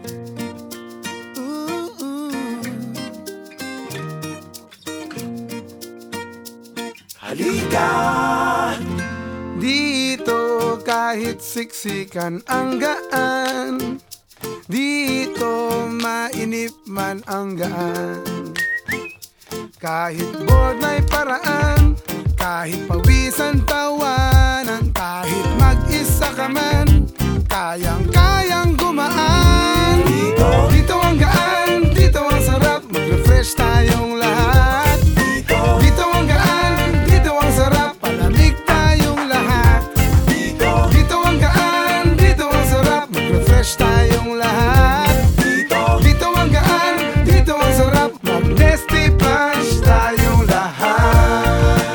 Halika dito kahit siksikan ang gaan, dito mainip man ang gaan. Kahit bored may paraan, kahit pawisan tawanan, kahit mag-isa ka man, kayang-kayang gumaan. Dito ang gaan, dito ang sarap, mag-refresh tayong lahat. Dito ang gaan, dito ang sarap, palamig tayong lahat. Dito ang gaan, dito ang sarap, mag-refresh tayong lahat. Dito ang gaan, dito ang sarap, mag-nesty plunge tayong lahat.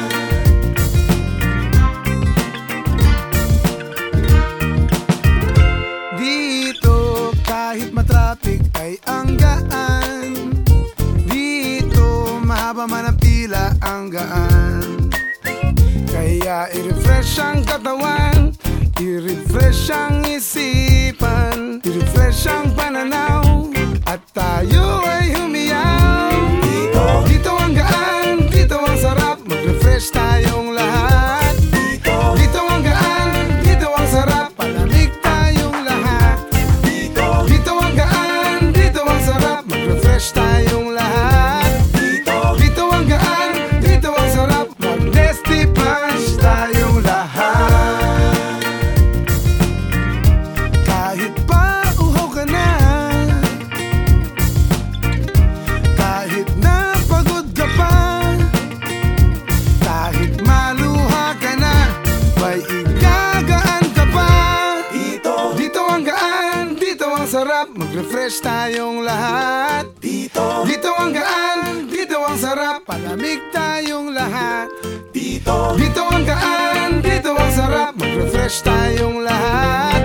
Dito kahit matraffic ay ang gaan, dito mahaba man ang pila ang gaan. Kaya i-refresh ang katawan, i-refresh ang isipan, i-refresh ang pananaw, at tayo ay humiyaw. Dito ang gaan, dito ang sarap, mag-refresh tayong lahat. Dito ang gaan, dito ang sarap, palamig tayong lahat. Dito ang gaan, dito ang sarap, mag-refresh tayong lahat. Dito ang gaan, dito ang sarap, mag-nesty plunge tayong lahat. Kahit pa uhaw ka na, kahit napagod ka pa, kahit maluha ka na, may igagaan ka pa. Dito ang gaan, dito ang sarap, mag-refresh tayong lahat. Dito ang gaan, dito ang sarap, palamig tayong lahat. Dito ang gaan, dito ang sarap, mag-refresh tayong lahat.